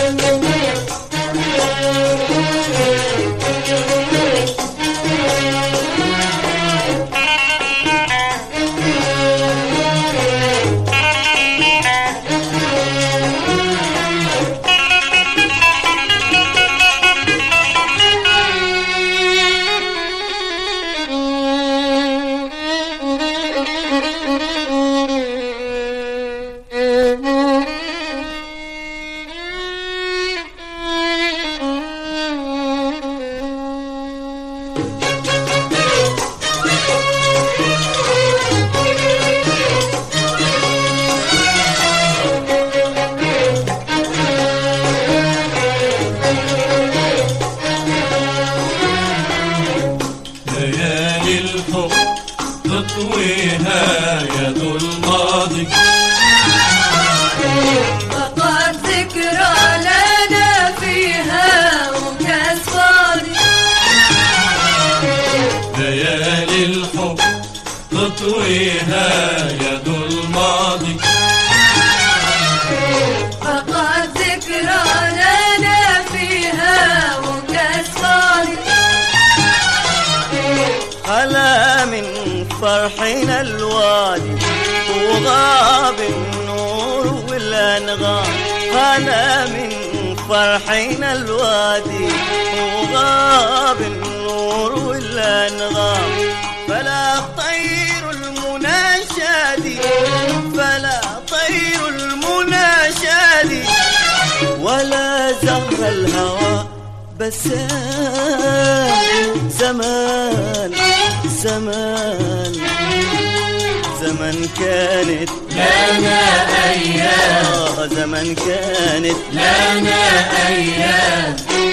تطويها يد الماضي وقد ذكرى لنا فيها وكاس فاضي. ليالي الحب تطويها يد الماضي وقد ذكرى لنا فيها وكاس فاضي. خلا من فرحنا الوادي وغاب النور والأنغام. خلا من فرحنا الوادي وغاب النور والأنغام. فلا طير المنى شادي فلا طير المنى شادي ولا زهر الهوى بسام. زمان زمان زمان كانت لنا أيام زمان كانت لنا أيام.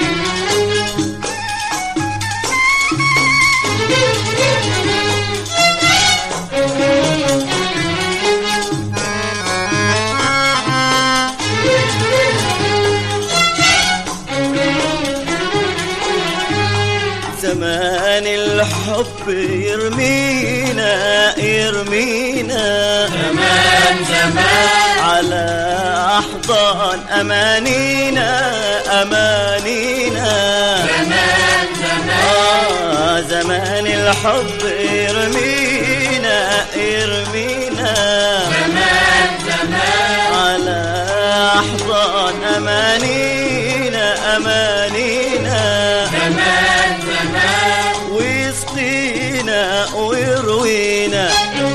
زمان الحب يرمينا يرمينا زمان زمان على أحضان أمانينا أمانينا. زمان زمان زمان الحب يرمينا يرمينا زمان زمان على أحضان أمانينا أمانينا. زمان زمان ويسقينا ويروينا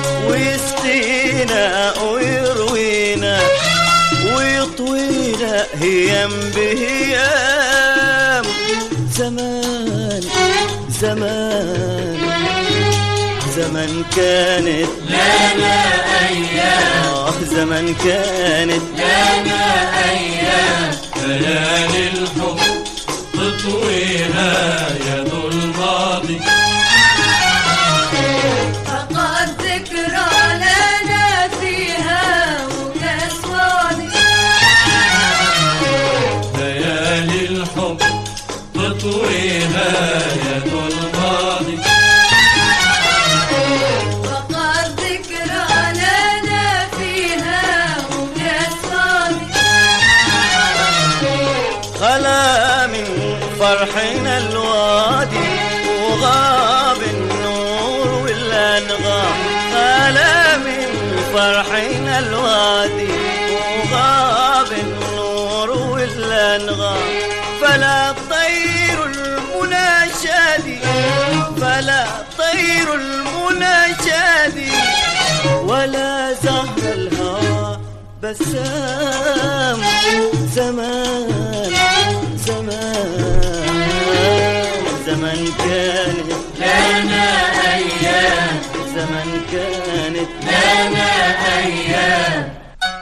ويسقينا ويروينا ويطوينا هيام بهيام. زمان زمان زمان كانت لنا أيام زمان كانت لنا أيام. ليالي الحب تطويها يد الماضي فقد ذكرى لنا فيها وكاس فاضي. ليالي الحب تطويها يد الماضي وقد ذكرى لنا فيها وكاس فاضي. خلا من فرحنا الوادي وغاب النور والأنغام. خلا من فرحنا الوادي وغاب النور والأنغام. فلا طير المنى شادي فلا طير المنى شادي ولا زهر الهوى بسام. زمان زمان زمان كانت لنا أيام زمان كانت لنا أيام.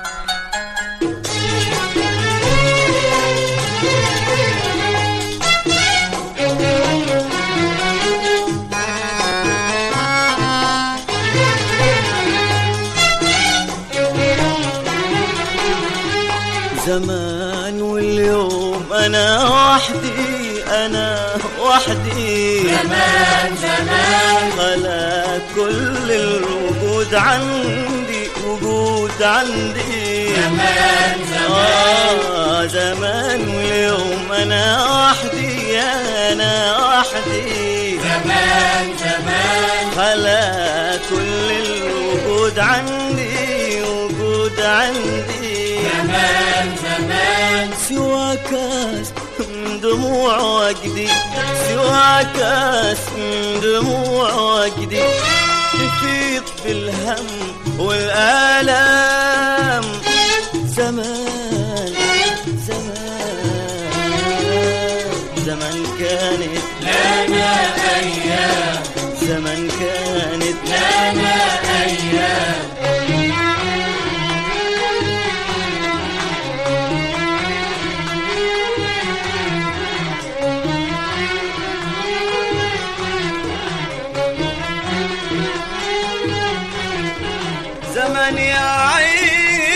زمان واليوم أنا وحدي أنا وحدي. زمان زمان خلا كل الوجود عندي الوجود عندي زمان زمان واليوم أنا وحدي أنا وحدي زمان خلا كل الوجود عندي وجود عندي زمان سواك من دموع وجدي سواك من دموع وجدي تفيض بالهم والآلام زمان زمان كانت لنا أيام زمان كانت لنا أيام زمن يا عين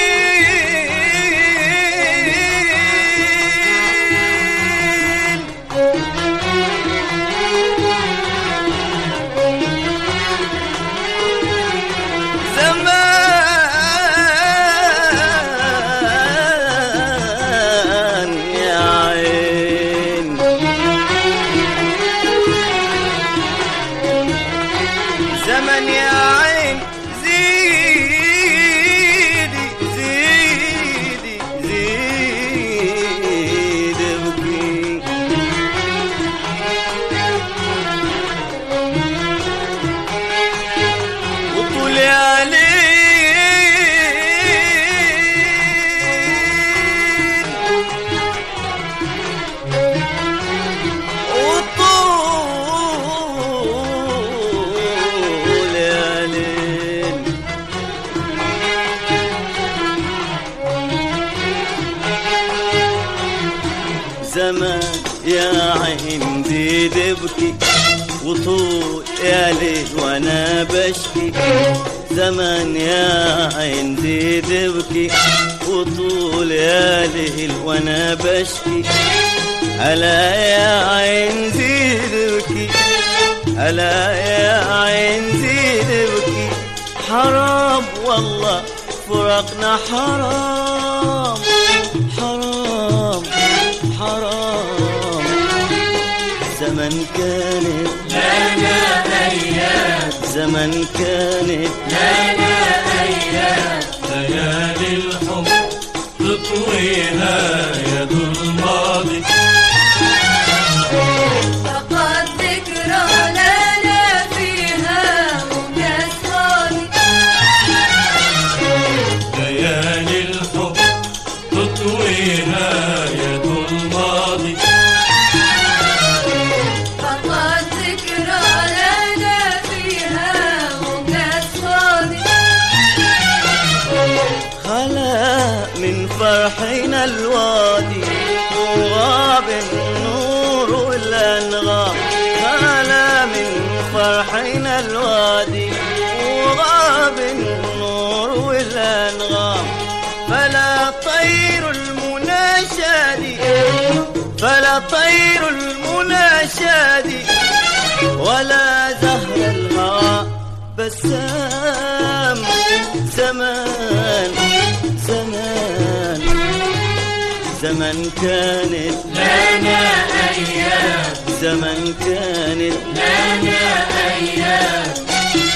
زمان يا عين زمن يا عين زيدي زيدي زيدي ابكي وطول يا ليل وطول يا ليل زمان يا عين زيد ابكي وطول يا ليل وانا بشكي زمان يا عين زيد ابكي وطول يا ليل وانا بشكي ألا يا عين زيد ابكي ألا يا عين زيد ابكي حرام والله فراقنا حرام حرام حرام زمن كانت لنا أيام زمن كانت لنا أيام ليالي الحب تطويها يد الماضي فقد ذكرى لنا فيها وكاس فاضي ليالي الحب تطويها يد الماضي فقد ذكرى لنا فيها وكاس فاضي خلا من فرحنا الوادي وغاب النور والأنغام خلا من فرحنا الوادي وغاب النور والأنغام فلا طير المنى شادي فلا طير المنى شادي ولا زهر الهوى بسام زمان زمان كانت لنا أيام زمان كانت لنا أيام